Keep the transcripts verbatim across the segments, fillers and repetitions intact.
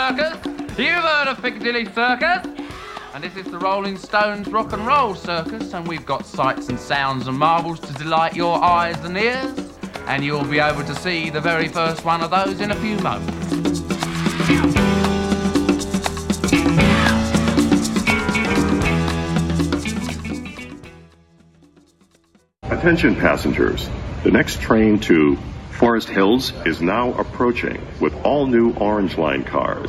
Circus. You've heard of Piccadilly Circus. And this is the Rolling Stones Rock and Roll Circus, and we've got sights and sounds and marvels to delight your eyes and ears, and you'll be able to see the very first one of those in a few moments. Attention passengers, the next train to Forest Hills is now approaching with all new Orange Line cars.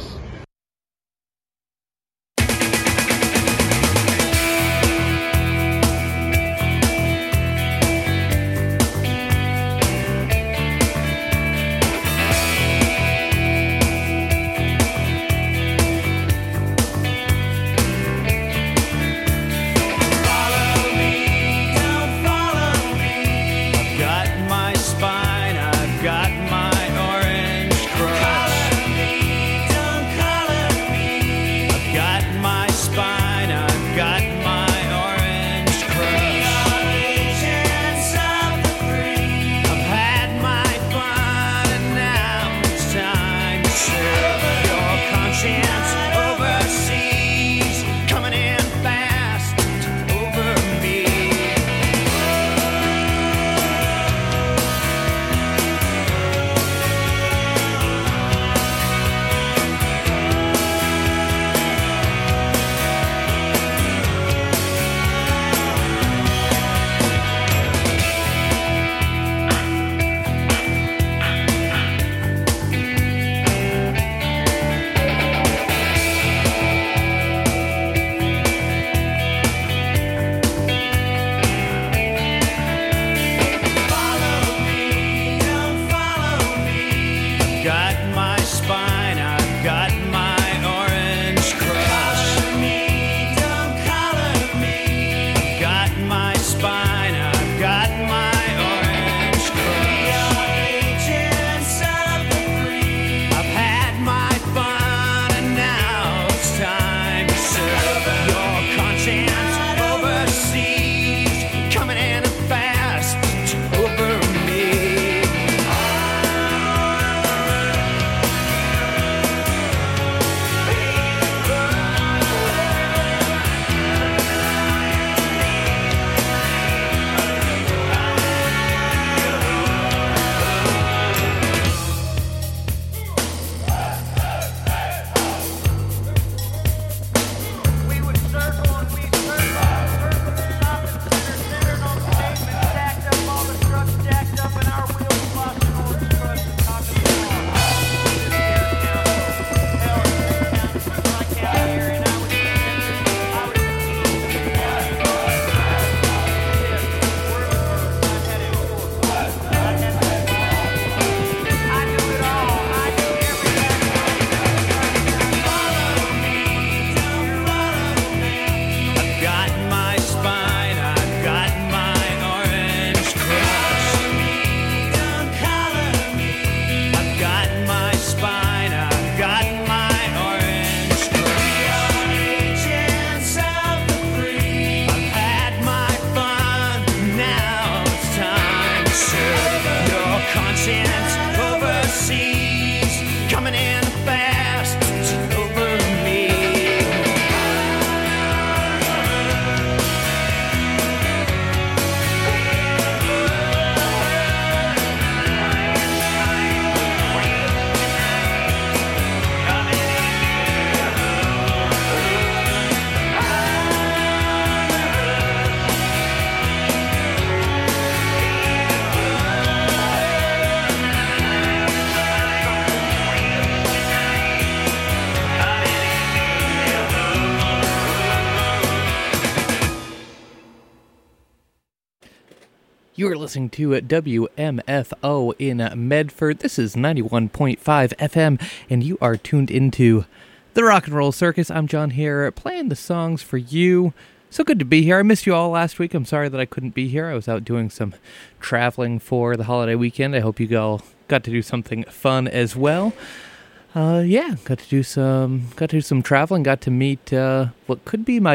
You are listening to W M F O in Medford. This is ninety-one point five F M, and you are tuned into the Rock and Roll Circus. I'm John here, playing the songs for you. So good to be here. I missed you all last week. I'm sorry that I couldn't be here. I was out doing some traveling for the holiday weekend. I hope you all got to do something fun as well. Uh, yeah, got to do some got to do some traveling. Got to meet uh, what could be my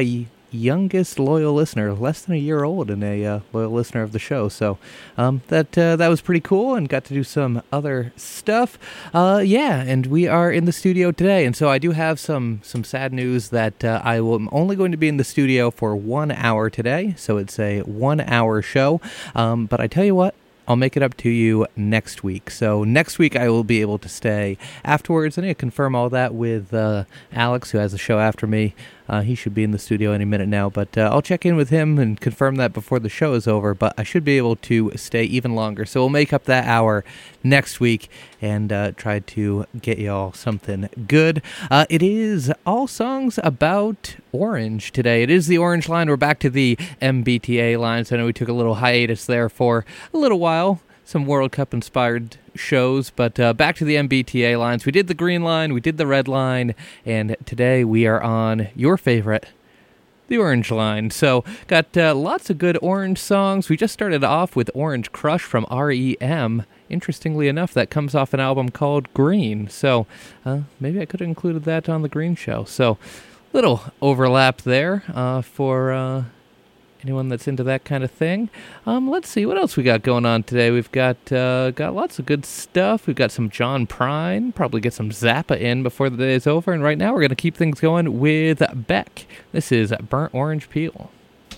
youngest loyal listener, less than a year old, and a uh, loyal listener of the show. So um, that uh, that was pretty cool, and got to do some other stuff. Uh, yeah, and we are in the studio today, and so I do have some some sad news that uh, I am only going to be in the studio for one hour today. So it's a one-hour show. Um, but I tell you what, I'll make it up to you next week. So next week I will be able to stay afterwards. I need to confirm all that with uh, Alex, who has the show after me. Uh, he should be in the studio any minute now, but uh, I'll check in with him and confirm that before the show is over, but I should be able to stay even longer. So we'll make up that hour next week and uh, try to get y'all something good. Uh, it is all songs about Orange today. It is the Orange line. We're back to the M B T A line, so I know we took a little hiatus there for a little while. Some World Cup-inspired shows, but uh, back to the M B T A lines. We did the green line, we did the red line, and today we are on your favorite, the Orange line. So, got uh, lots of good Orange songs. We just started off with Orange Crush from R E M. Interestingly enough, that comes off an album called Green. So, uh, maybe I could have included that on the Green show. So, little overlap there uh, for... Uh, anyone that's into that kind of thing. Um, let's see, what else we got going on today? We've got uh, got lots of good stuff. We've got some John Prine. Probably get some Zappa in before the day is over. And right now we're going to keep things going with Beck. This is Burnt Orange Peel.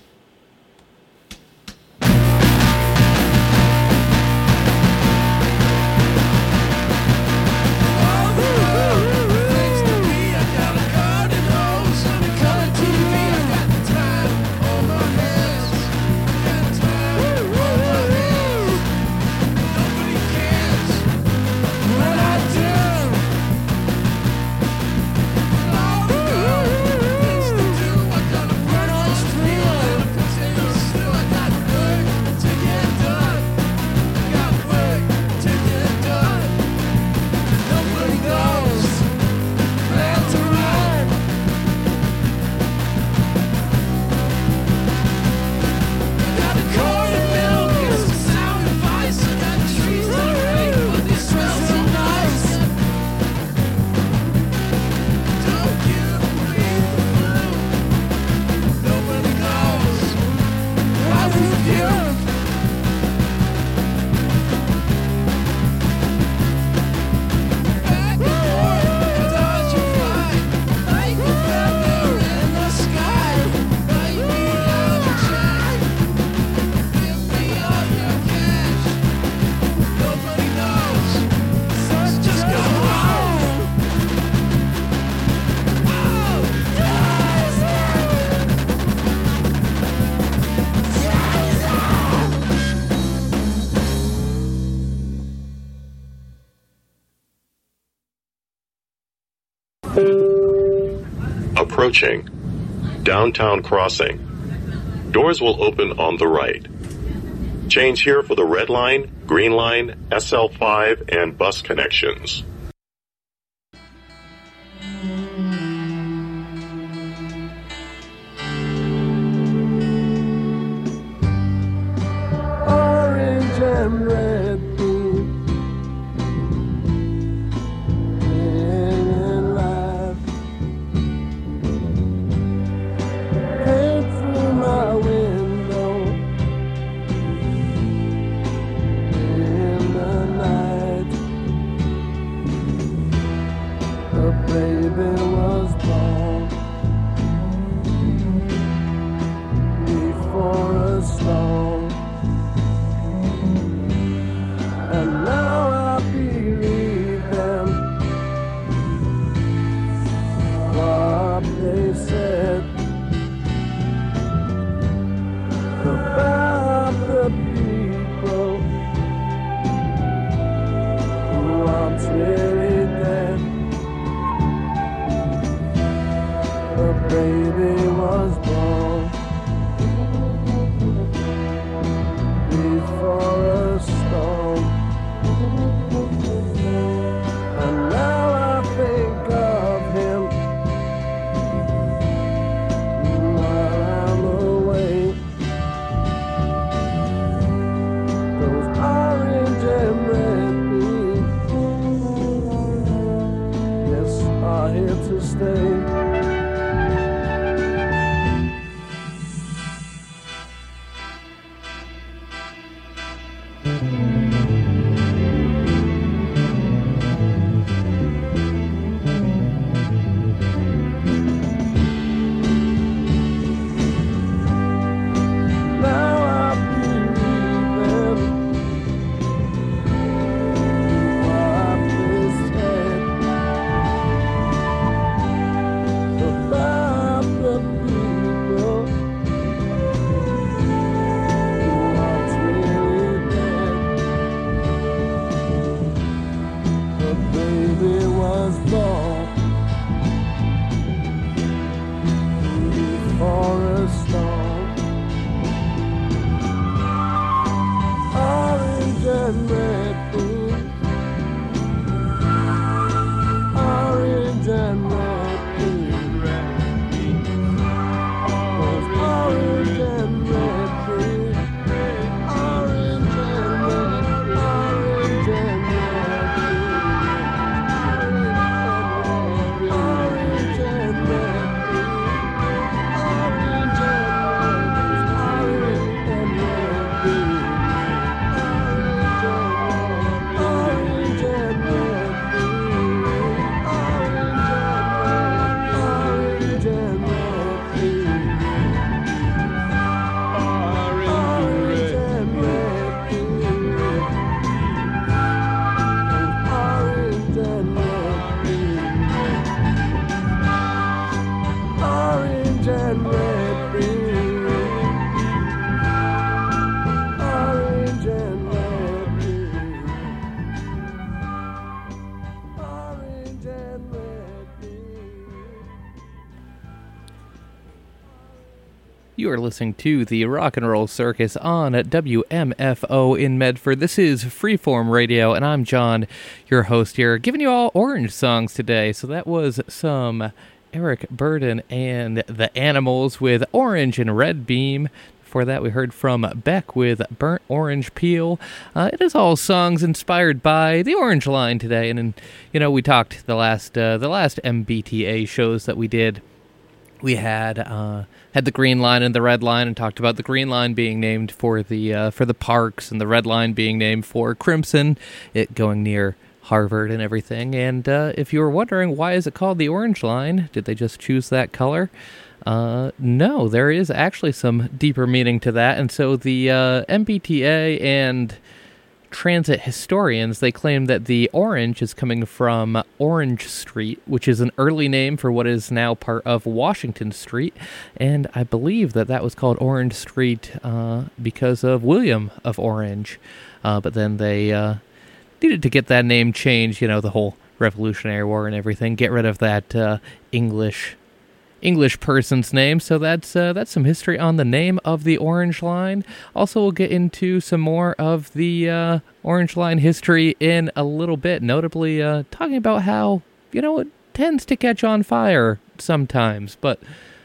Approaching Downtown Crossing. Doors will open on the right. Change here for the Red Line, Green Line, S L five, and bus connections. Orange and red. was born for a storm. Orange and red food, orange and red food, orange and red food, orange and red, orange and red food, orange and red food, orange and red, orange and red food. Orange and red food, orange and red food, orange and red food. You are listening to the Rock and Roll Circus on W M F O in Medford. This is Freeform Radio, and I'm John, your host here, giving you all orange songs today. So that was some Eric Burdon and the Animals with Orange and Red Beam. Before that, we heard from Beck with Burnt Orange Peel. Uh, it is all songs inspired by the Orange Line today, and, and you know, we talked the last uh, the last M B T A shows that we did. We had uh, had the Green Line and the Red Line, and talked about the Green Line being named for the uh, for the parks, and the Red Line being named for Crimson, it going near Harvard and everything. And uh, if you were wondering why is it called the Orange Line, did they just choose that color? Uh, no, there is actually some deeper meaning to that. And so the uh, M B T A and transit historians, they claim that the orange is coming from Orange Street, which is an early name for what is now part of Washington Street, and I believe that that was called Orange Street uh, because of William of Orange, uh, but then they uh, needed to get that name changed, you know, the whole Revolutionary War and everything, get rid of that uh, English English person's name. So that's uh, that's some history on the name of the Orange Line. Also, we'll get into some more of the uh, Orange Line history in a little bit, notably uh, talking about how, you know, it tends to catch on fire sometimes, but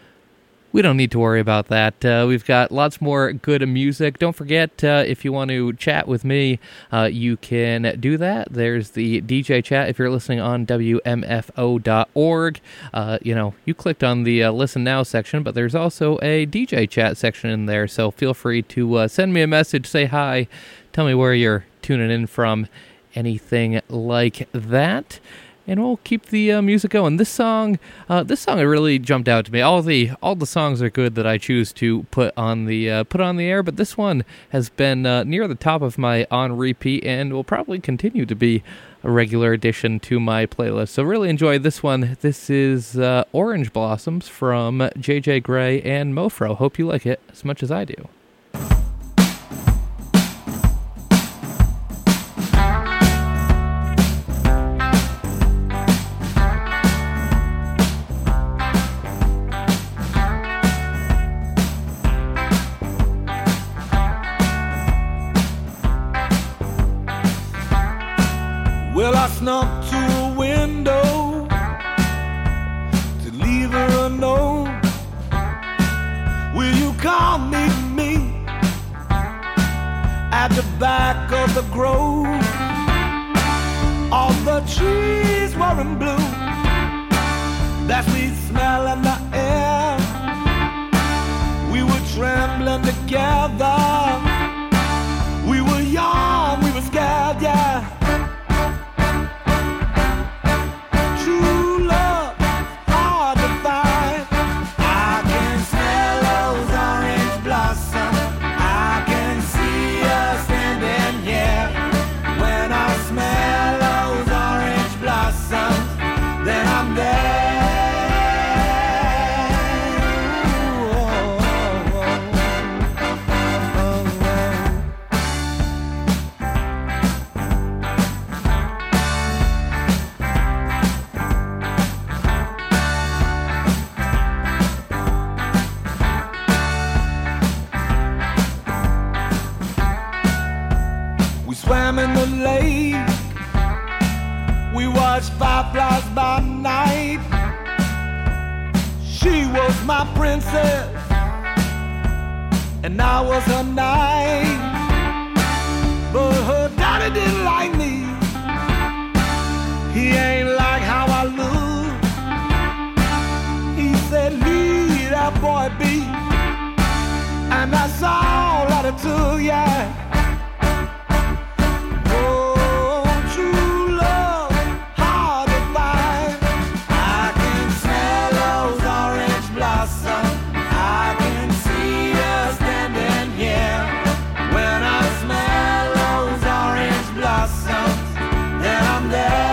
we don't need to worry about that. Uh, we've got lots more good music. Don't forget, uh, if you want to chat with me, uh, you can do that. There's the D J chat if you're listening on W M F O dot org. Uh, you know, you clicked on the uh, Listen Now section, but there's also a D J chat section in there, so feel free to uh, send me a message, say hi, tell me where you're tuning in from, anything like that. And we'll keep the uh, music going. This song, uh, this song, really jumped out to me. All the all the songs are good that I choose to put on the uh, put on the air, but this one has been uh, near the top of my on repeat, and will probably continue to be a regular addition to my playlist. So really enjoy this one. This is uh, Orange Blossoms from J J Grey and Mofro. Hope you like it as much as I do. Well, I snuck to a window to leave her a note. Will you come meet me at the back of the grove? All the trees were in bloom, that sweet smell in the air. We were trembling together. We were young, we were scared, yeah. Smell those orange blossoms, then I'm there. watch fireflies by night. She was my princess, and I was her knight. But her daddy didn't like me. He ain't like how I look. He said, leave that boy be. And that's all that it took, yeah. Oh, true love, hard to find. I can smell those orange blossoms. I can see her standing here. When I smell those orange blossoms, then I'm there.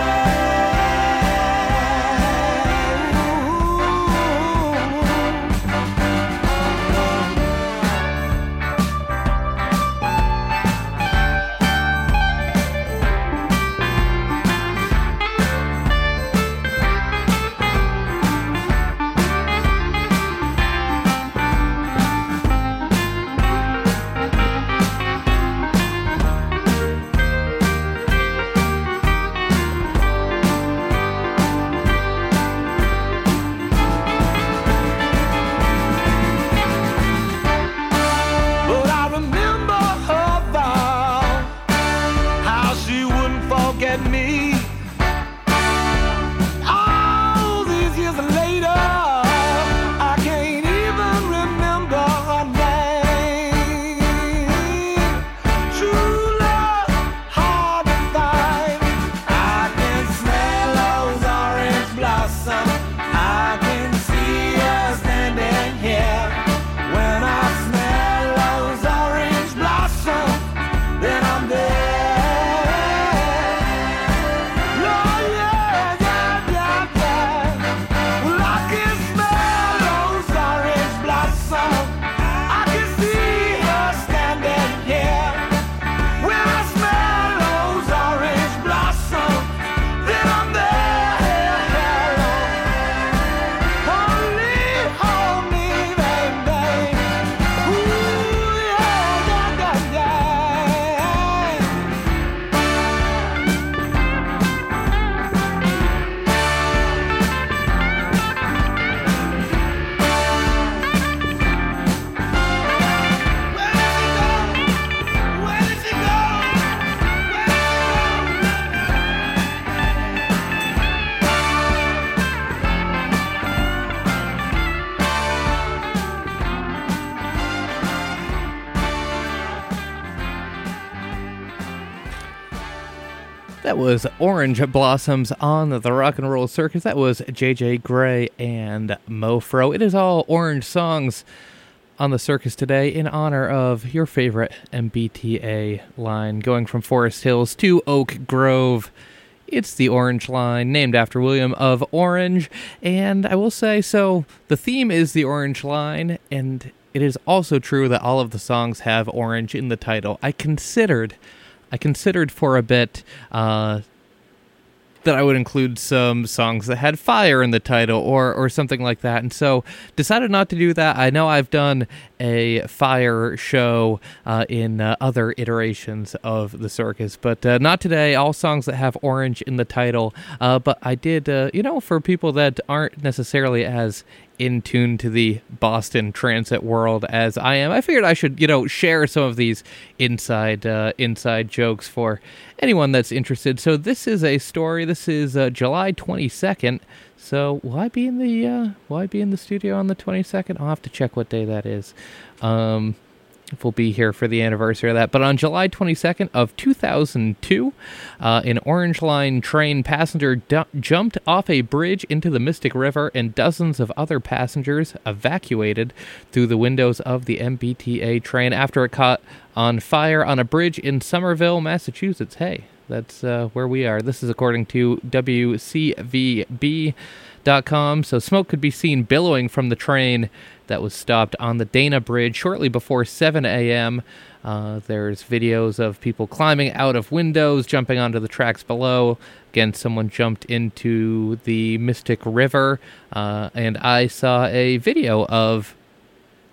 That was Orange Blossoms on the Rock and Roll Circus. That was J J Grey and Mofro. It is all orange songs on the circus today in honor of your favorite M B T A line, going from Forest Hills to Oak Grove. It's the Orange Line, named after William of Orange. And I will say, so the theme is the Orange Line, and it is also true that all of the songs have orange in the title. I considered... I considered for a bit uh, that I would include some songs that had fire in the title or or something like that, and so decided not to do that. I know I've done a fire show uh, in uh, other iterations of the circus, but uh, not today. All songs that have orange in the title, uh, but I did, uh, you know, for people that aren't necessarily as in tune to the Boston transit world as I am, I figured I should, you know, share some of these inside uh, inside jokes for anyone that's interested. So this is a story. This is uh, July twenty-second. So will I be in the uh, will I be in the studio on the twenty-second? I'll have to check what day that is. Um, if we'll be here for the anniversary of that. But on July twenty-second of two thousand two, uh, an Orange Line train passenger du- jumped off a bridge into the Mystic River, and dozens of other passengers evacuated through the windows of the M B T A train after it caught on fire on a bridge in Somerville, Massachusetts. Hey, that's uh, where we are. This is according to W C V B dot com. So smoke could be seen billowing from the train that was stopped on the Dana Bridge shortly before seven a.m. Uh, there's videos of people climbing out of windows, jumping onto the tracks below. Again, someone jumped into the Mystic River, uh, and I saw a video of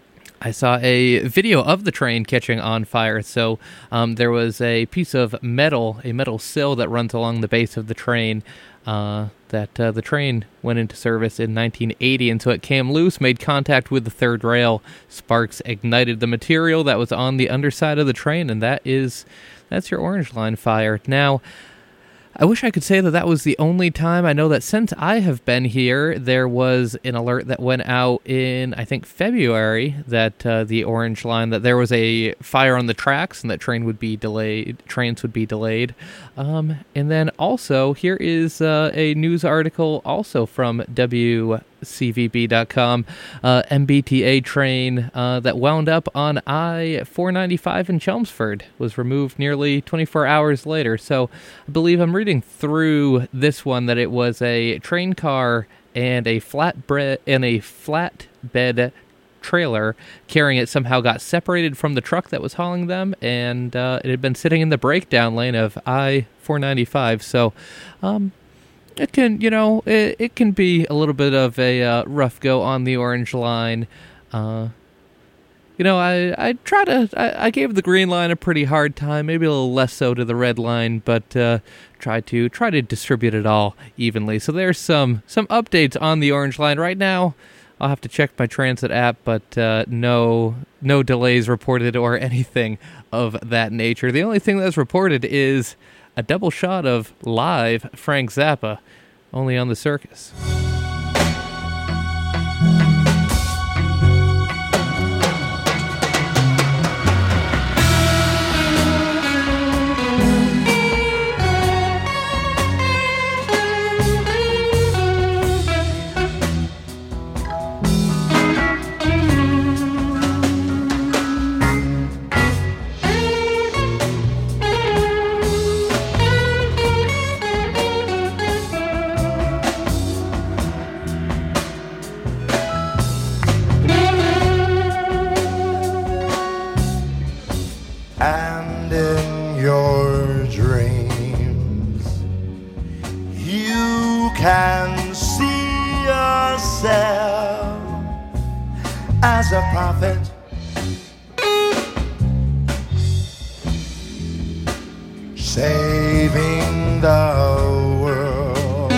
I saw a video of the train catching on fire. So um, there was a piece of metal, a metal sill that runs along the base of the train. Uh, that uh, the train went into service in nineteen eighty, and so it came loose, made contact with the third rail. Sparks ignited the material that was on the underside of the train, and that is that's your Orange Line fire. Now, I wish I could say that that was the only time. I know that since I have been here, there was an alert that went out in, I think, February, that uh, the Orange Line, that there was a fire on the tracks and that train would be delayed, trains would be delayed. Um, and then also, here is uh, a news article also from W C V B dot com, uh, M B T A train uh, that wound up on I four ninety-five in Chelmsford was removed nearly twenty-four hours later. So I believe I'm reading through this one that it was a train car and a flatbed and a flatbed trailer carrying it somehow got separated from the truck that was hauling them, and uh, it had been sitting in the breakdown lane of I four ninety-five. So um It can, you know, it, it can be a little bit of a uh, rough go on the Orange Line. Uh, you know, I, I try to, I, I gave the Green Line a pretty hard time, maybe a little less so to the Red Line, but uh, try to try to distribute it all evenly. So there's some some updates on the Orange Line right now. I'll have to check my transit app, but uh, no no delays reported or anything of that nature. The only thing that's reported is a double shot of live Frank Zappa, only on the Circus. And in your dreams, you can see yourself as a prophet, saving the world,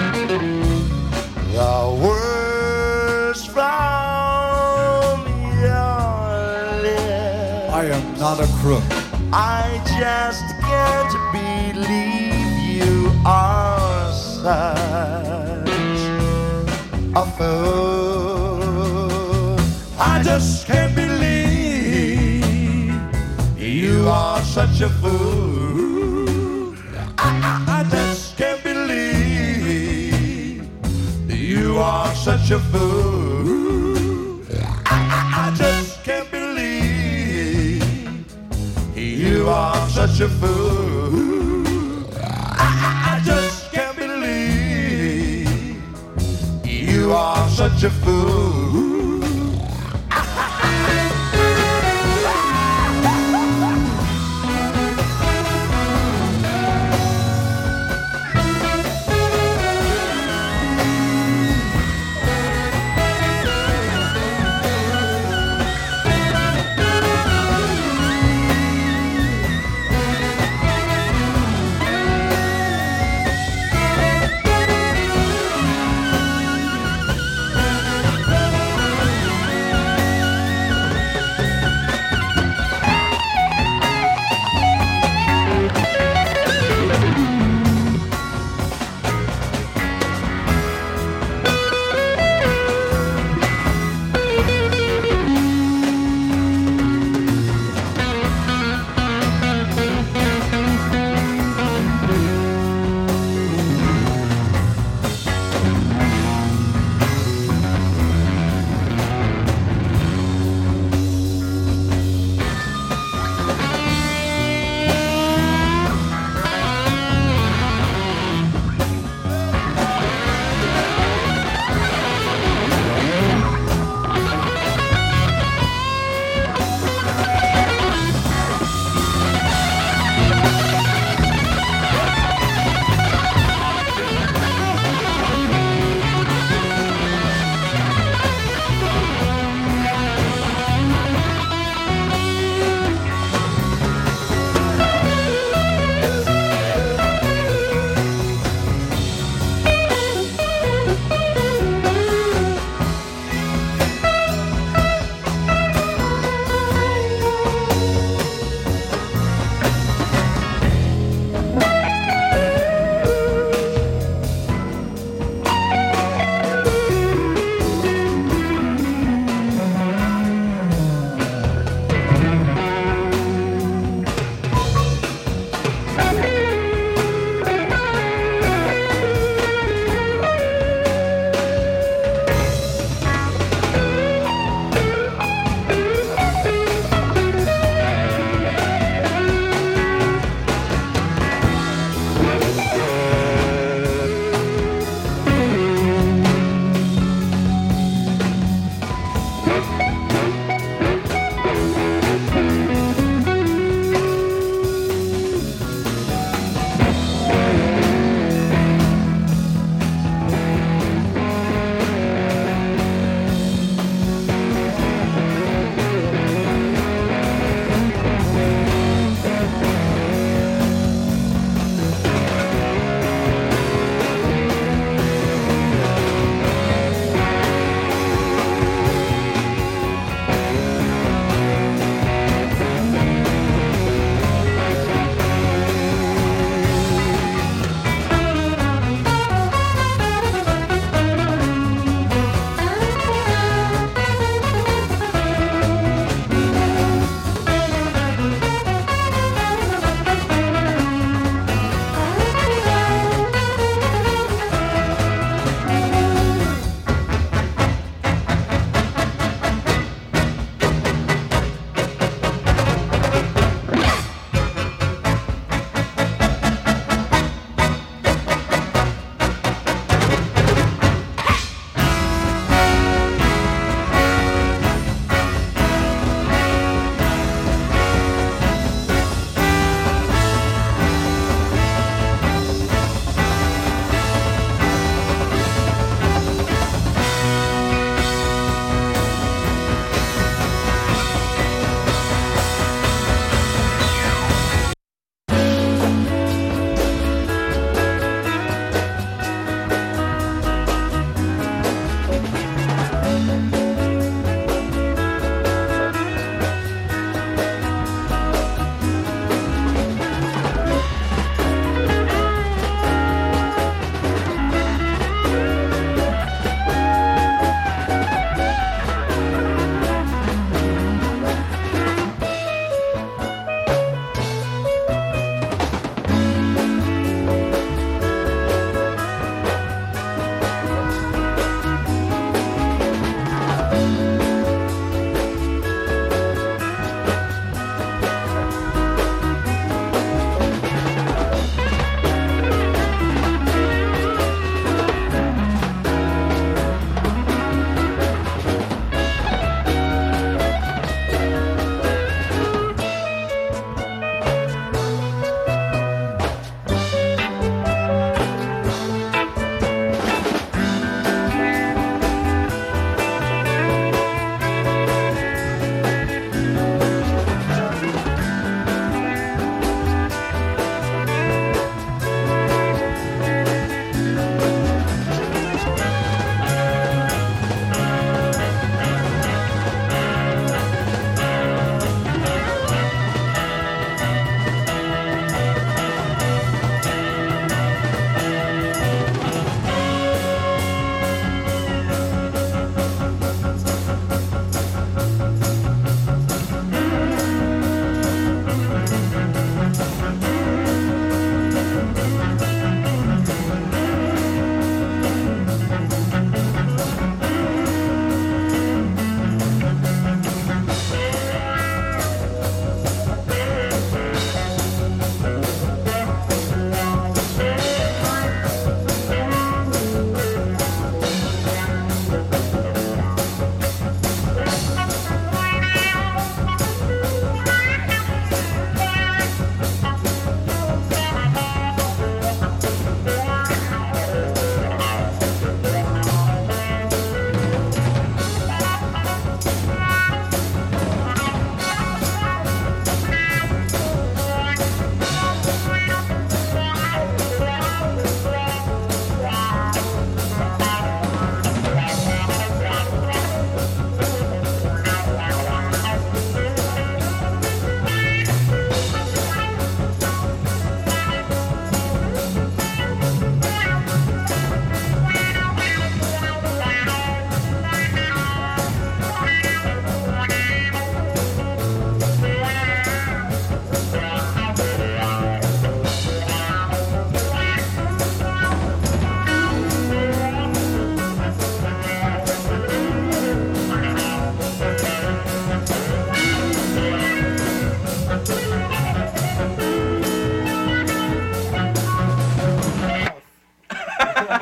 the worst from your lips. I am not a crook. I just can't believe you are such a fool. I just can't believe you are such a fool. I, I just can't believe you are such a fool. I, I just can't believe you are such a fool. I, I just can't believe you are such a fool.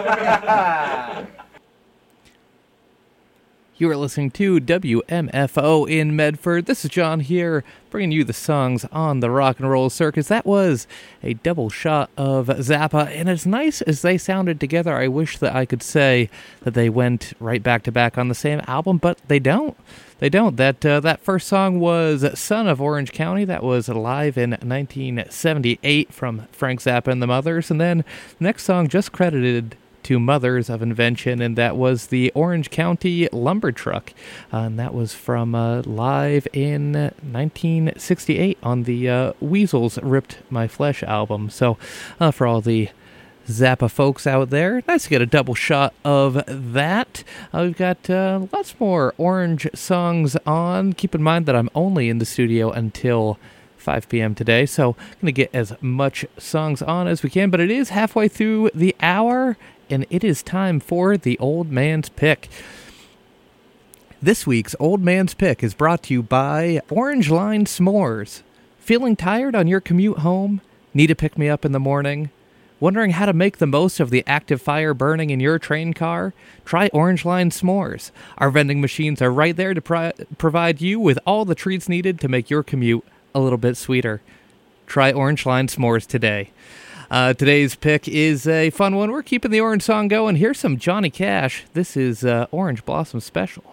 You are listening to W M F O in Medford. This is John here, bringing you the songs on the Rock and Roll Circus. That was a double shot of Zappa, and as nice as they sounded together, I wish that I could say that they went right back to back on the same album, but they don't. They don't. That uh, that first song was Son of Orange County. That was live in nineteen seventy-eight from Frank Zappa and the Mothers, and then the next song just credited to Mothers of Invention, and that was the Orange County Lumber Truck, uh, and that was from uh, live in nineteen sixty-eight on the uh, Weasels Ripped My Flesh album. So uh, for all the Zappa folks out there, nice to get a double shot of that. Uh, we've got uh, lots more Orange songs on. Keep in mind that I'm only in the studio until five p.m. today, so I'm going to get as much songs on as we can, but it is halfway through the hour, and it is time for the Old Man's Pick. This week's Old Man's Pick is brought to you by Orange Line S'mores. Feeling tired on your commute home? Need to pick me up in the morning? Wondering how to make the most of the active fire burning in your train car? Try Orange Line S'mores. Our vending machines are right there to pro- provide you with all the treats needed to make your commute a little bit sweeter. Try Orange Line S'mores today. Uh, today's pick is a fun one. We're keeping the orange song going. Here's some Johnny Cash. This is uh, Orange Blossom Special.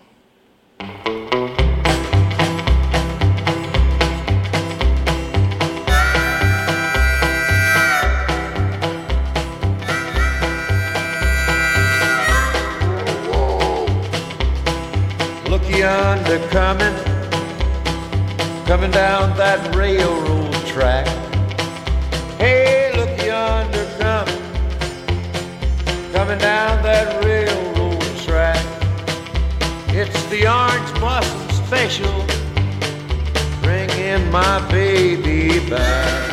Look yonder coming, coming down that railroad track. Hey, look yonder coming, coming down that railroad track. It's the Orange Blossom Special, bringing my baby back.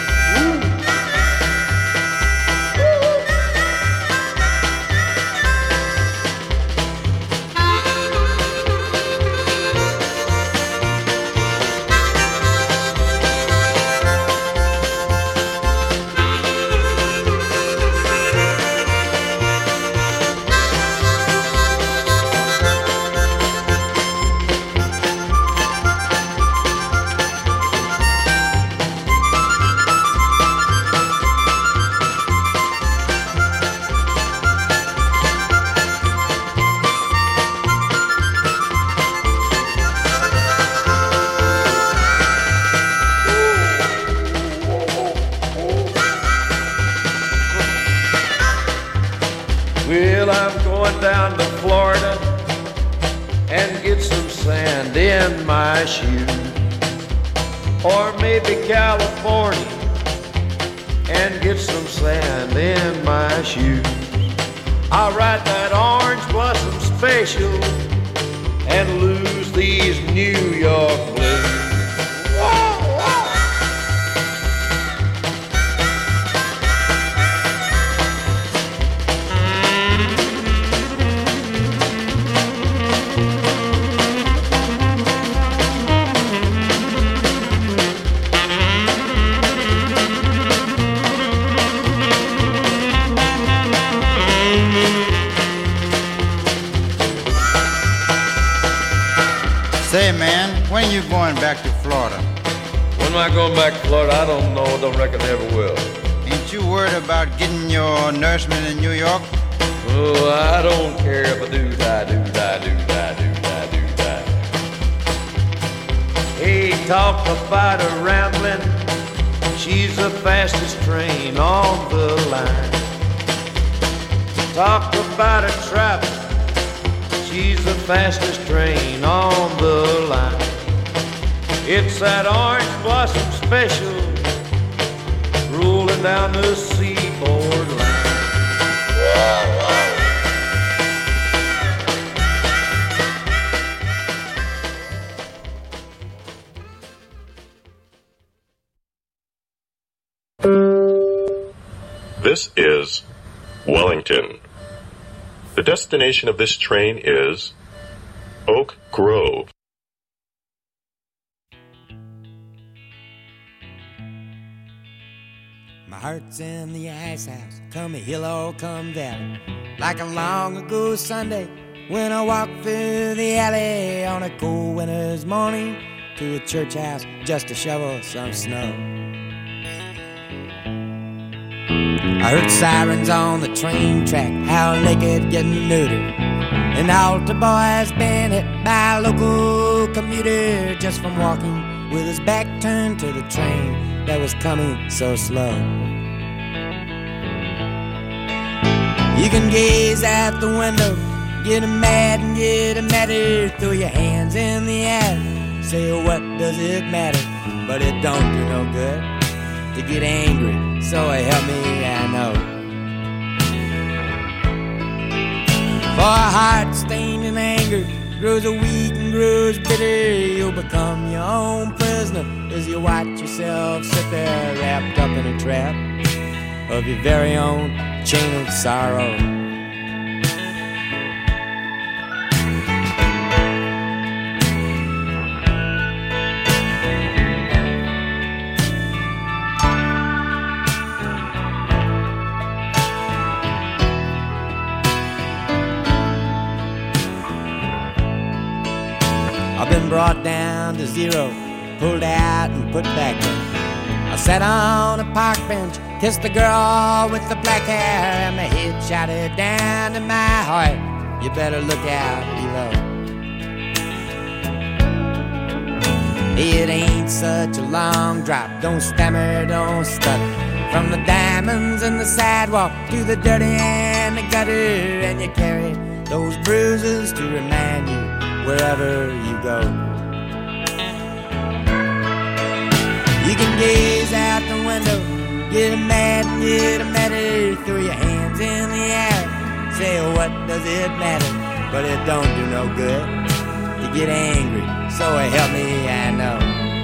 Well, I'm going down to Florida and get some sand in my shoes. Or maybe California and get some sand in my shoes. I'll ride that Orange Blossom Special and lose these New York blues. Say, man, when are you going back to Florida? When am I going back to Florida? I don't know. Don't reckon I ever will. Ain't you worried about getting your nourishment in New York? Oh, I don't care if I do die, do die, do die, do die, do die. Hey, talk about a rambling. She's the fastest train on the line. Talk about a traveling. She's the fastest train on the line. It's that Orange Blossom Special rolling down the seaboard line. This is Wellington. The destination of this train is Oak Grove. My heart's in the ice house, come a hill or come valley. Like a long ago Sunday, when I walked through the alley on a cold winter's morning to a church house just to shovel some snow. I heard sirens on the train track, how naked getting neutered. An altar boy's been hit by a local commuter just from walking with his back turned to the train that was coming so slow. You can gaze out the window, get mad and get madder, throw your hands in the air, say what does it matter? But it don't do no good to get angry, so help me I know. For a heart stained in anger grows a weak and grows bitter. You'll become your own prisoner as you watch yourself sit there wrapped up in a trap of your very own chain of sorrow. I've been brought down to zero, pulled out and put back in. I sat on a park bench, kissed the girl with the black hair, and my head shouted down to my heart, you better look out below. It ain't such a long drop, don't stammer, don't stutter. From the diamonds in the sidewalk to the dirty and the gutter, and you carry those bruises to remind you wherever you go. You can gaze out the window, get mad and get madder, throw your hands in the air, say what does it matter? But it don't do no good to get angry, so help me I know.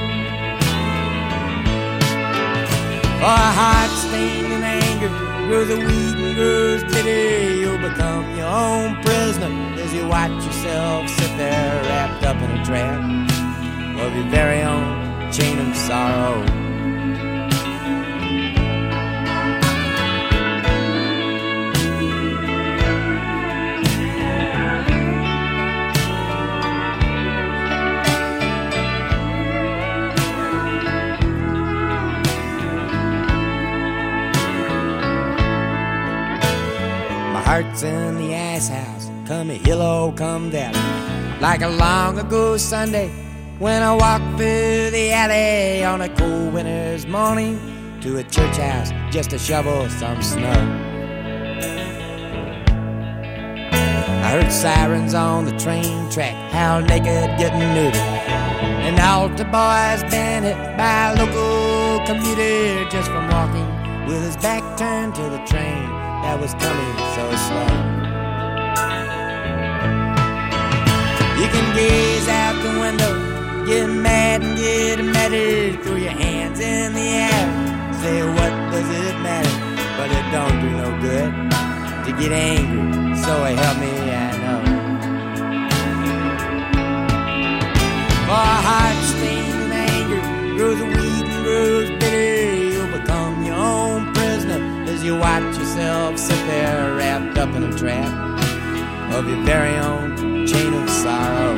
For a heart stained in anger grows a weak and grows bitter. You'll become your own prisoner as you watch yourself sit there wrapped up in a trap of your very own chain of sorrow. Hearts in the ice house, come a hill or come valley. Like a long ago Sunday, when I walked through the alley on a cold winter's morning to a church house just to shovel some snow. I heard sirens on the train track, how naked getting neutered. An altar boy's been hit by a local commuter just from walking with his back turned to the train that was coming so slow. You can gaze out the window, get mad and get madder, throw your hands in the air, say what does it matter? But it don't do no good to get angry, so help me I know. For a heart stained in anger grows weak and grows bitter. You'll become your own prisoner as you watch yourself sit there wrapped up in a trap of your very own chain of sorrow.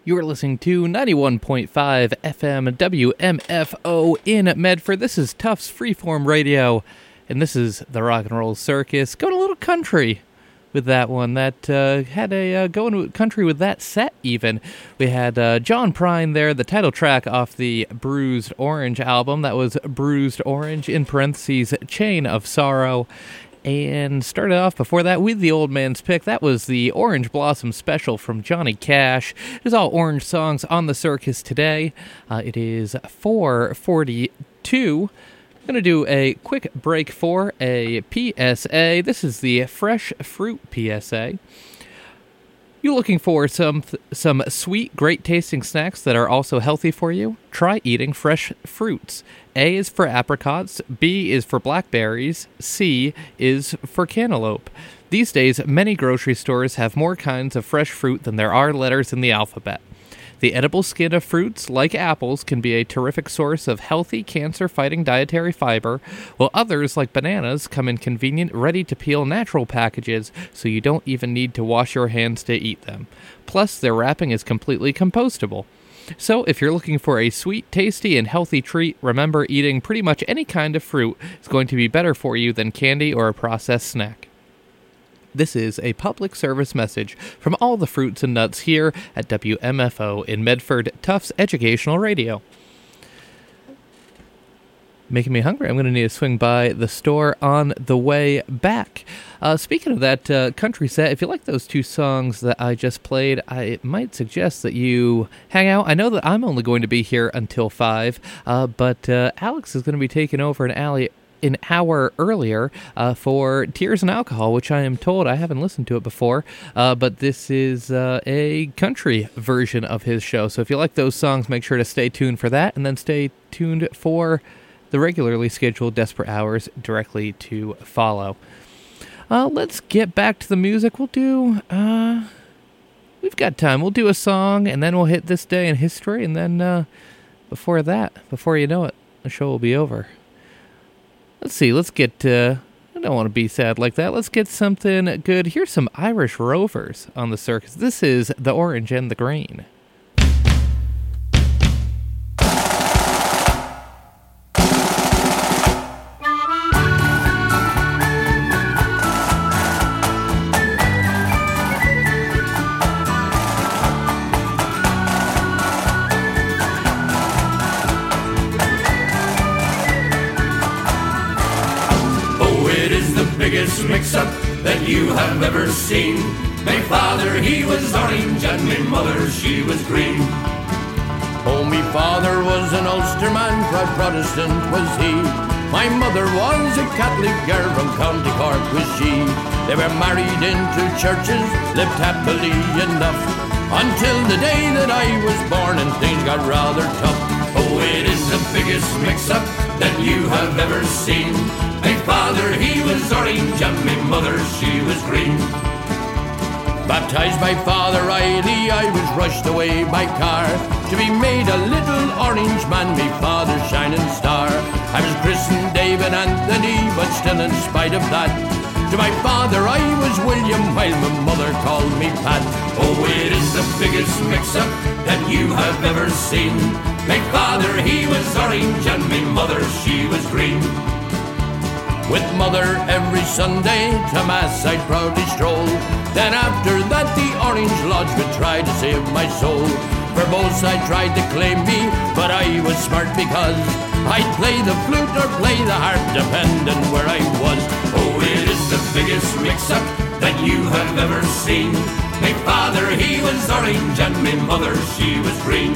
You are listening to ninety-one point five F M W M F O in Medford. This is Tufts Freeform Radio, and this is the Rock and Roll Circus. Going a little country with that one. That uh, had a uh, going country with that set, even. We had uh, John Prine there, the title track off the Bruised Orange album. That was Bruised Orange, in parentheses, Chain of Sorrow. And started off before that with the Old Man's Pick. That was the Orange Blossom Special from Johnny Cash. It is all Orange songs on the circus today. Uh, it is four forty-two. I'm going to do a quick break for a P S A. This is the Fresh Fruit P S A. You looking for some some sweet, great-tasting snacks that are also healthy for you? Try eating fresh fruits. A is for apricots, B is for blackberries, C is for cantaloupe. These days, many grocery stores have more kinds of fresh fruit than there are letters in the alphabet. The edible skin of fruits, like apples, can be a terrific source of healthy, cancer-fighting dietary fiber, while others, like bananas, come in convenient, ready-to-peel natural packages, so you don't even need to wash your hands to eat them. Plus, their wrapping is completely compostable. So, if you're looking for a sweet, tasty, and healthy treat, remember eating pretty much any kind of fruit is going to be better for you than candy or a processed snack. This is a public service message from all the fruits and nuts here at W M F O in Medford, Tufts Educational Radio. Making me hungry. I'm going to need to swing by the store on the way back. Uh, speaking of that uh, country set, if you like those two songs that I just played, I might suggest that you hang out. I know that I'm only going to be here until five, uh, but uh, Alex is going to be taking over an alley an hour earlier uh, for Tears and Alcohol, which I am told, I haven't listened to it before, uh, but this is uh, a country version of his show. So if you like those songs, make sure to stay tuned for that, and then stay tuned for the regularly scheduled Desperate Hours directly to follow. Uh, let's get back to the music. We'll do, uh, we've got time. We'll do a song, and then we'll hit This Day in History, and then uh, before that, before you know it, the show will be over. Let's see, let's get, uh, I don't want to be sad like that. Let's get something good. Here's some Irish Rovers on the circus. This is The Orange and the Green. Biggest mix-up that you have ever seen. My father, he was orange, and my mother, she was green. Oh, me father was an Ulsterman, proud Protestant was he. My mother was a Catholic girl, from County Cork was she. They were married into churches, lived happily enough, until the day that I was born and things got rather tough. Oh, it is the biggest mix-up that you have ever seen. My father, he was orange, and my mother, she was green. Baptized by Father Riley, I was rushed away by car to be made a little orange man, me father's shining star. I was christened David Anthony, but still in spite of that, to my father I was William, while my mother called me Pat. Oh, it is the biggest mix-up that you have ever seen. My father, he was orange, and my mother, she was green. With mother every Sunday to mass I'd proudly stroll. Then after that the Orange Lodge would try to save my soul. For both sides tried to claim me, but I was smart because I'd play the flute or play the harp, depending where I was. Oh, it is the biggest mix-up that you have ever seen. My father, he was orange, and my mother, she was green.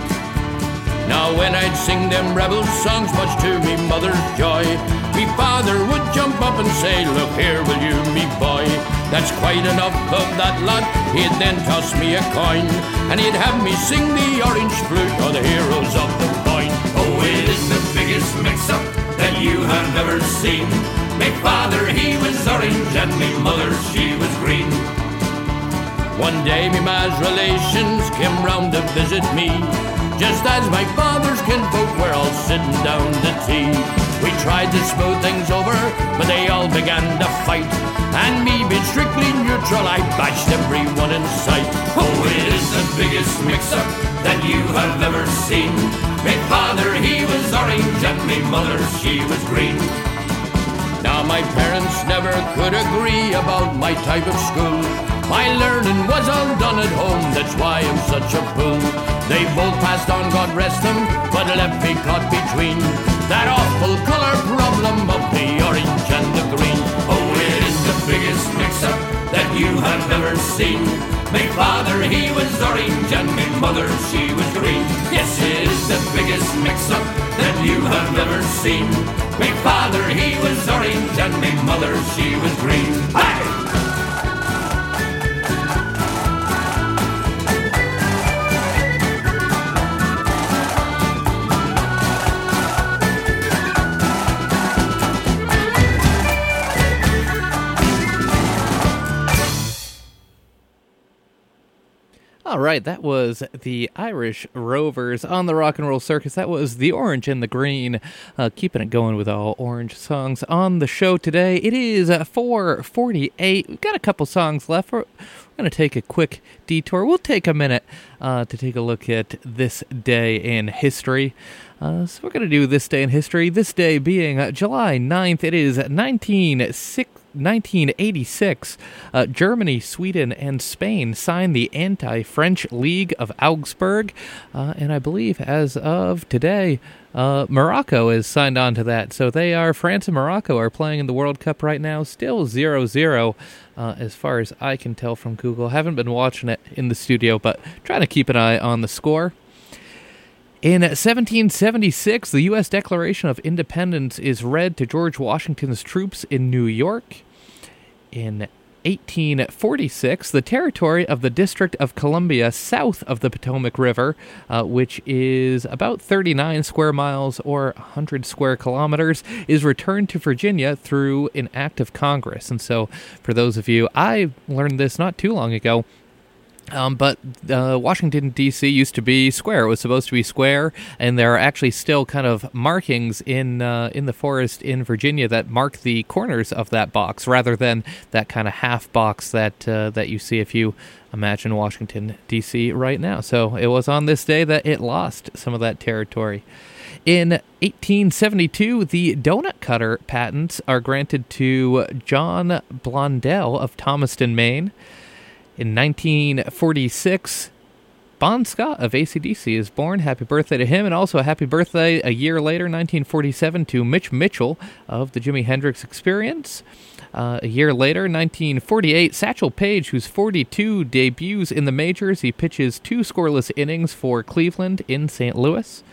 Now when I'd sing them rebel songs, much to me mother's joy, me father would jump up and say, look here, will you, me boy? That's quite enough of that lot. He'd then toss me a coin, and he'd have me sing the Orange Flute, or the Heroes of the Boyne. Oh, it is the biggest mix-up that you have ever seen. My father, he was orange, and my mother, she was green. One day me ma's relations came round to visit me, just as my father's kinfolk were all sitting down to tea. We tried to smooth things over, but they all began to fight. And me being strictly neutral, I bashed everyone in sight. Oh, it is the biggest mix-up that you have ever seen. Me father, he was orange, and me mother, she was green. Now my parents never could agree about my type of school. My learning was all done at home, that's why I'm such a fool. They both passed on, God rest them, but left me caught between that awful color problem of the orange and the green. Oh, it is the biggest mix-up that you have ever seen. My father, he was orange, and my mother, she was green. Yes, it is the biggest mix-up that you have ever seen. My father, he was orange, and my mother, she was green. Hey! All right, that was the Irish Rovers on the Rock and Roll Circus. That was the Orange and the Green, uh, keeping it going with all orange songs on the show today. It is uh, four forty-eight. We've got a couple songs left. We're, we're going to take a quick detour. We'll take a minute uh, to take a look at this day in history. Uh, so we're going to do this day in history. This day being uh, July ninth. It is nineteen eighty-six, uh, Germany, Sweden, and Spain signed the Anti-French League of Augsburg, uh, and I believe as of today, uh, Morocco is signed on to that. So they are, France and Morocco are playing in the World Cup right now, still zero zero, uh, as far as I can tell from Google. Haven't been watching it in the studio, but trying to keep an eye on the score. In seventeen seventy-six, the U S Declaration of Independence is read to George Washington's troops in New York. In eighteen forty-six, the territory of the District of Columbia south of the Potomac River, uh, which is about thirty-nine square miles or one hundred square kilometers, is returned to Virginia through an act of Congress. And so, for those of you, I learned this not too long ago, Um, but uh, Washington, D C used to be square. It was supposed to be square, and there are actually still kind of markings in uh, in the forest in Virginia that mark the corners of that box, rather than that kind of half box that uh, that you see if you imagine Washington, D C right now. So it was on this day that it lost some of that territory. In eighteen seventy-two, the donut cutter patents are granted to John Blondell of Thomaston, Maine. In nineteen forty-six, Bon Scott of A C D C is born. Happy birthday to him, and also a happy birthday a year later, nineteen forty-seven, to Mitch Mitchell of the Jimi Hendrix Experience. Uh, a year later, nineteen forty-eight, Satchel Paige, who's forty-two, debuts in the majors. He pitches two scoreless innings for Cleveland in Saint Louis.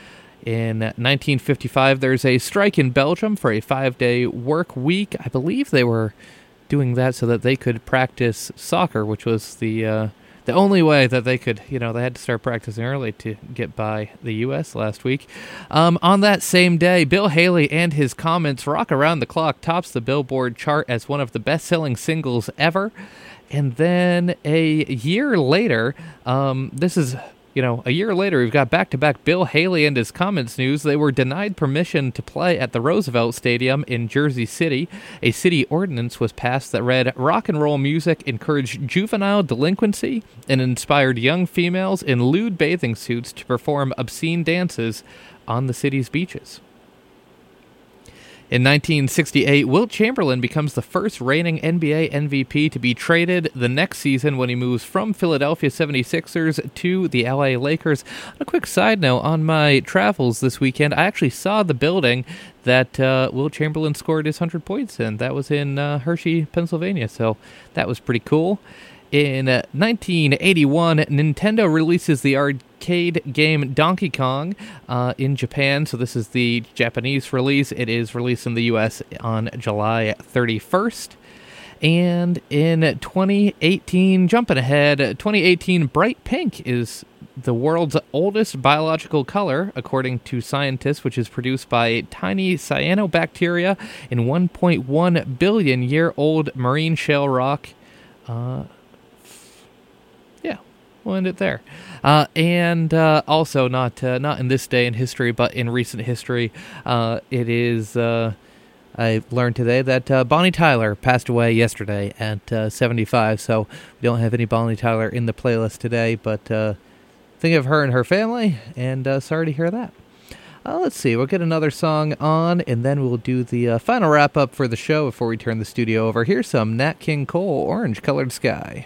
In nineteen fifty-five, there's a strike in Belgium for a five-day work week. I believe they were doing that so that they could practice soccer, which was the uh, the only way that they could, you know, they had to start practicing early to get by the U S last week. Um, on that same day, Bill Haley and his comments, Rock Around the Clock, tops the Billboard chart as one of the best-selling singles ever. And then a year later, um, this is... You know, a year later, we've got back-to-back Bill Haley and his comments news. They were denied permission to play at the Roosevelt Stadium in Jersey City. A city ordinance was passed that read, rock and roll music encouraged juvenile delinquency and inspired young females in lewd bathing suits to perform obscene dances on the city's beaches. In nineteen sixty-eight, Wilt Chamberlain becomes the first reigning N B A M V P to be traded the next season when he moves from Philadelphia seventy-sixers to the L A Lakers. On a quick side note, on my travels this weekend, I actually saw the building that uh, Wilt Chamberlain scored his one hundred points in. That was in uh, Hershey, Pennsylvania, so that was pretty cool. In uh, nineteen eighty-one, Nintendo releases the arcade game Donkey Kong uh, in Japan. So this is the Japanese release. It is released in the U S on July thirty-first. And in twenty eighteen, jumping ahead, twenty eighteen, bright pink is the world's oldest biological color, according to scientists, which is produced by tiny cyanobacteria in one point one billion year old marine shale rock. Uh, yeah, we'll end it there. Uh, and uh, also, not uh, not in this day in history, but in recent history, uh, it is. Uh, I learned today that uh, Bonnie Tyler passed away yesterday at uh, seventy-five. So we don't have any Bonnie Tyler in the playlist today, but uh, think of her and her family. And uh, sorry to hear that. Uh, let's see. We'll get another song on, and then we'll do the uh, final wrap up for the show before we turn the studio over. Here's some Nat King Cole, Orange Colored Sky.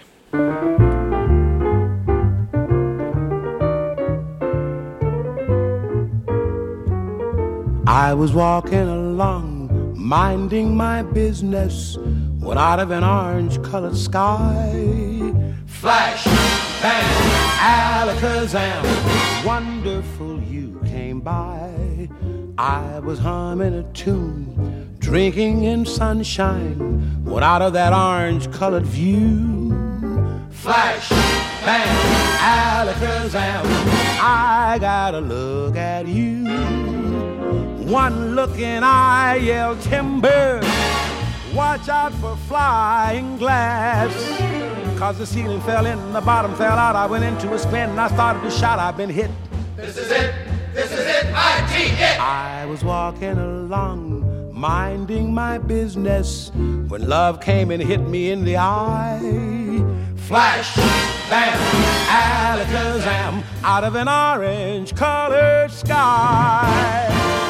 I was walking along, minding my business, when out of an orange-colored sky, flash, bang, alakazam, wonderful you came by. I was humming a tune, drinking in sunshine, when out of that orange-colored view, flash, bang, alakazam, I gotta look at you. One look and I yelled timber, watch out for flying glass. Cause the ceiling fell in, the bottom fell out. I went into a spin and I started to shout, I've been hit. This is it, this is it, I T it. I was walking along, minding my business, when love came and hit me in the eye. Flash, bam, alakazam, out of an orange-colored sky.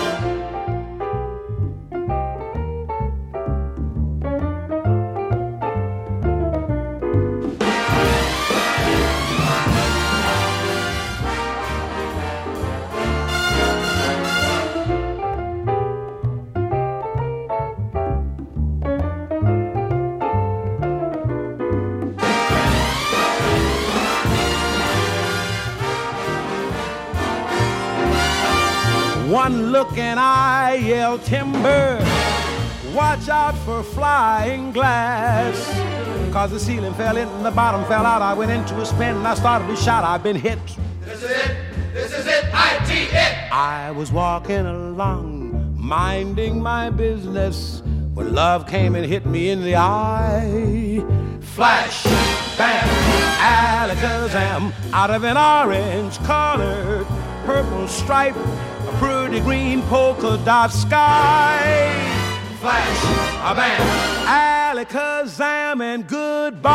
One look and I yelled timber, watch out for flying glass. Cause the ceiling fell in and the bottom fell out. I went into a spin and I started to shout, I've been hit. This is it, this is it, I T it. I was walking along, minding my business, when love came and hit me in the eye. Flash, bam, alakazam, out of an orange-colored purple stripe, a pretty green polka dot sky. Flash, a bam, alakazam, and goodbye.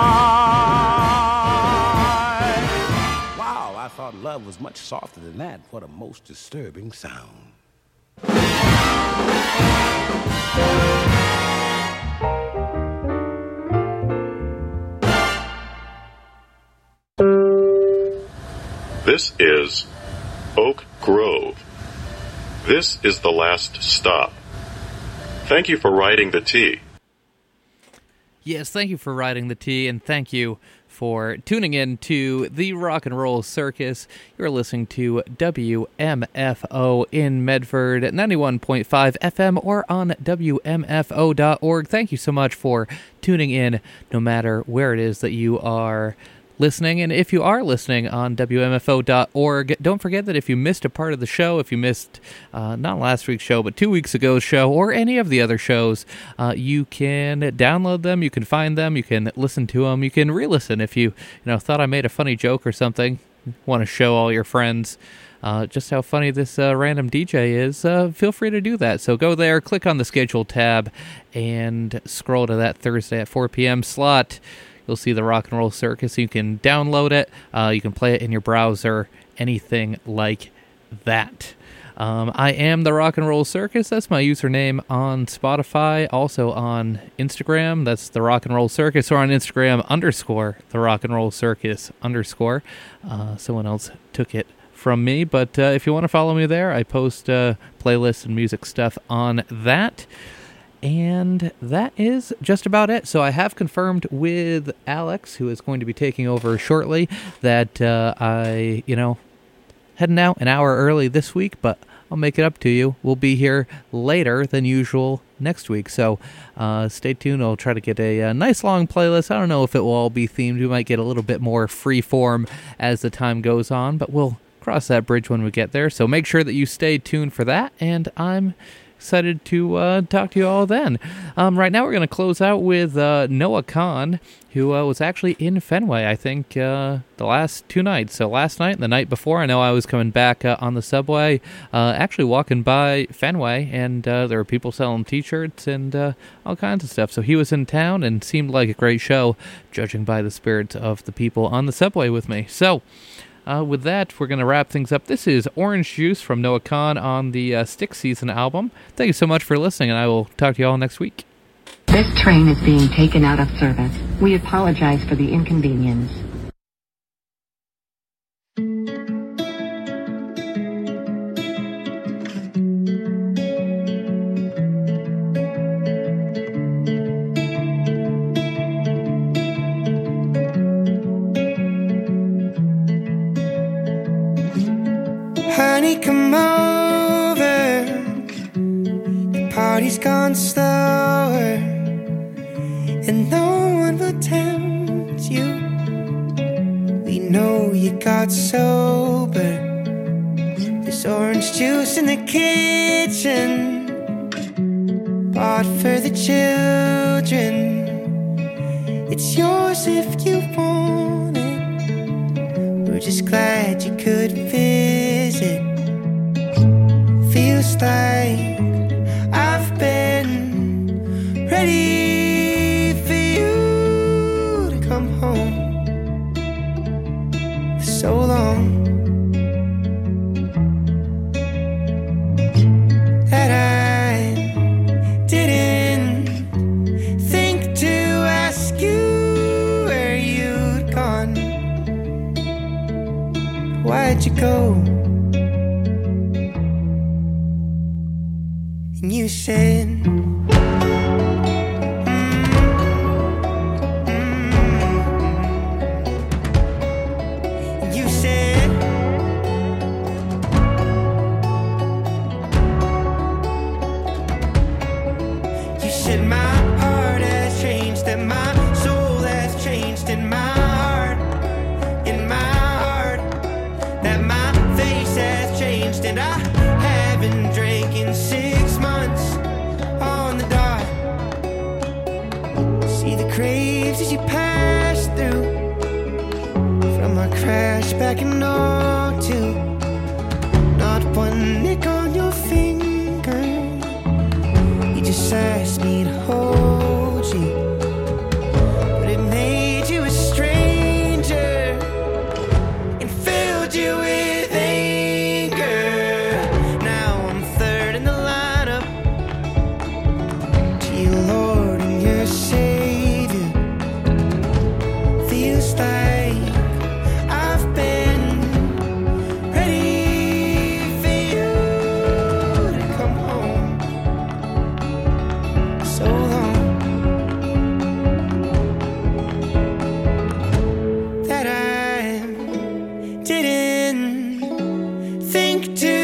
Wow, I thought love was much softer than that. What a most disturbing sound. This is Oak Grove. This is the last stop. Thank you for riding the T. Yes, thank you for riding the T, and thank you for tuning in to the Rock and Roll Circus. You're listening to W M F O in Medford at ninety-one point five F M or on W M F O dot org. Thank you so much for tuning in, no matter where it is that you are listening. And if you are listening on W M F O dot org, don't forget that if you missed a part of the show, if you missed uh, not last week's show, but two weeks ago's show, or any of the other shows, uh, you can download them, you can find them, you can listen to them, you can re-listen if you, you know, thought I made a funny joke or something, want to show all your friends Uh, just how funny this uh, random D J is, uh, feel free to do that. So go there, click on the schedule tab, and scroll to that Thursday at four p.m. slot. You'll see the Rock and Roll Circus. You can download it. Uh, you can play it in your browser, anything like that. Um, I am the Rock and Roll Circus. That's my username on Spotify. Also on Instagram, that's the Rock and Roll Circus, or on Instagram, underscore the Rock and Roll Circus, underscore. Uh, someone else took it from me, but uh, if you want to follow me there, I post uh, playlists and music stuff on that. And that is just about it. So I have confirmed with Alex, who is going to be taking over shortly, that uh, I, you know, heading out an hour early this week, but I'll make it up to you. We'll be here later than usual next week. So uh, stay tuned. I'll try to get a, a nice long playlist. I don't know if it will all be themed. We might get a little bit more free form as the time goes on, but we'll cross that bridge when we get there. So make sure that you stay tuned for that. And I'm excited to uh, talk to you all then. Um, right now we're going to close out with uh, Noah Kahan, who uh, was actually in Fenway, I think, uh, the last two nights. So last night and the night before, I know I was coming back uh, on the subway, uh, actually walking by Fenway, and uh, there were people selling T-shirts and uh, all kinds of stuff. So he was in town and seemed like a great show, judging by the spirits of the people on the subway with me. So Uh, with that, we're going to wrap things up. This is Orange Juice from Noah Kahan on the uh, Stick Season album. Thank you so much for listening, and I will talk to you all next week. This train is being taken out of service. We apologize for the inconvenience. Honey, come over. The party's gone slower, and no one will tempt you. We know you got sober. There's orange juice in the kitchen, bought for the children. It's yours if you want it. We're just glad you could visit. Feels like I've been ready for you to come home for so long that I didn't think to ask you where you'd gone. Why'd you go? And you said, mm, mm. And you said, you said my heart has changed, and my soul has changed, in my heart, in my heart, that my face has changed, and I haven't drank in six months on the dot. See the graves as you pass through, from our crash back in oh two. Not one nick on your finger. You just asked me